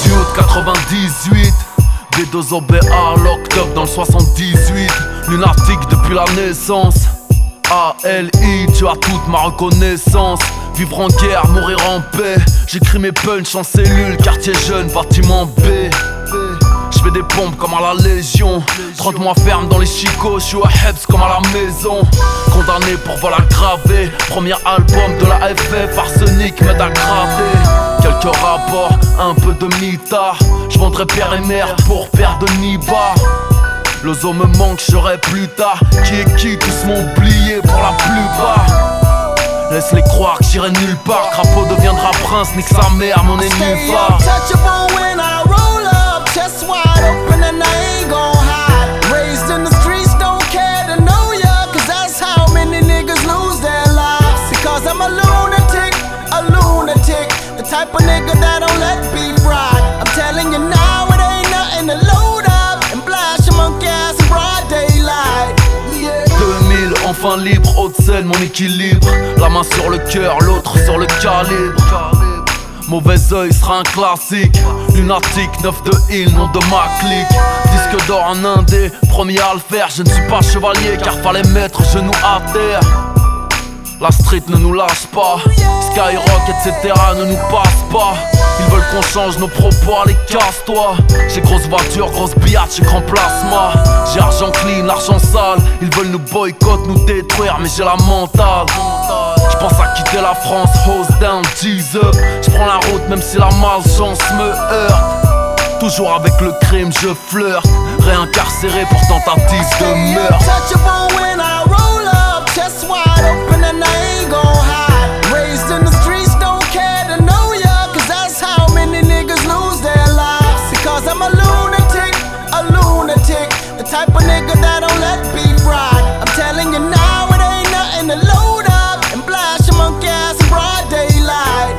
août 98. B2OBA, locked up dans le 78. Lunatique depuis la naissance. ALI, tu as toute ma reconnaissance. Vivre en guerre, mourir en paix. J'écris mes punchs en cellule, quartier jeune, bâtiment B. J'fais des pompes comme à la Légion. 30 mois ferme dans les chicots, j'suis au Hebs comme à la maison. Condamné pour vol aggravé. Premier album de la FF, arsenic m'aide à graver. Quelques rapports, un peu de mitard. J'vendrai père et mère pour père de Niba. L'ozo me manque, j'aurai plus tard. Qui est qui, tous m'ont oublié pour la plupart. Laisse-les croire que j'irai nulle part. Crapaud deviendra prince, nique sa mère, mon ennemi phare. Chest wide open and I ain't gon' hide. Raised in the streets, don't care to know ya. Cause that's how many niggas lose their lives. Because I'm a lunatic, the type of nigga that don't let beef ride. I'm telling you now, it ain't nothing to load up and blast your monkey ass in broad daylight. 2000, enfin libre, haute scène, mon équilibre. La main sur le cœur, l'autre sur le calibre. Mauvais oeil sera un classique. Lunatique, 9 de Hill, nom de ma clique. Disque d'or en indé, premier à le faire. Je ne suis pas chevalier car fallait mettre genoux à terre. La street ne nous lâche pas. Skyrock etc ne nous passe pas. Ils veulent qu'on change nos propos, allez casse-toi. J'ai grosse voiture, grosse biatch, j'ai grand plasma. J'ai argent clean, l'argent sale. Ils veulent nous boycott, nous détruire, mais j'ai la mentale. J'pense à quitter la France, hose down, G's up. J'prends la route même si la malchance me heurte. Toujours avec le crime je flirte. Réincarcéré pour tentative de meurtre. Chest wide open and I ain't gon' hide. Raised in the streets, don't care to know ya. Cause that's how many niggas lose their lives. Because I'm a lunatic, the type of nigga that don't let beef ride. I'm telling you now, it ain't nothing to load up and blast your monkey ass in broad daylight.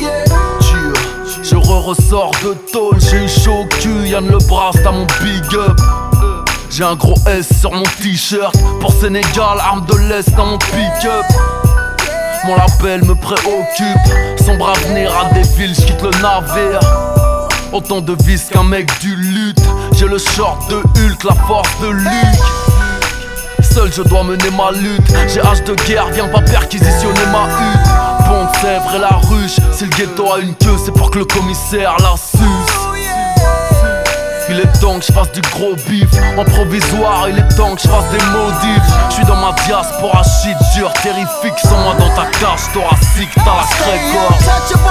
Je ressors de tôle, j'ai eu chaud au cul, Yann Lebras, t'as mon big up. J'ai un gros S sur mon t-shirt. Pour Sénégal, arme de l'Est dans mon pick-up. Mon label me préoccupe. Sombre avenir à des villes, j'quitte le navire. Autant de vis qu'un mec du lutte. J'ai le short de Hulk, la force de Luke. Seul je dois mener ma lutte. J'ai hache de guerre, viens pas perquisitionner ma hutte. Pont de Sèvres et la ruche. Si le ghetto a une queue, c'est pour que le commissaire la suce. Il est temps que je fasse du gros bif. En provisoire, il est temps que je fasse des modifs. Je suis dans ma diaspora, shit dur, terrifique. Sans moi dans ta cage thoracique, t'as la crèque-corps.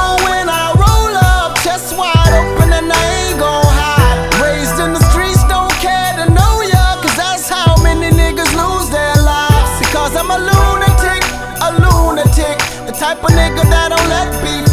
Chest wide open and I ain't gon' hide. Raised in the streets, don't care to know ya. Cause that's how many niggas lose their lives. Because I'm a lunatic, the type of nigga that don't let beef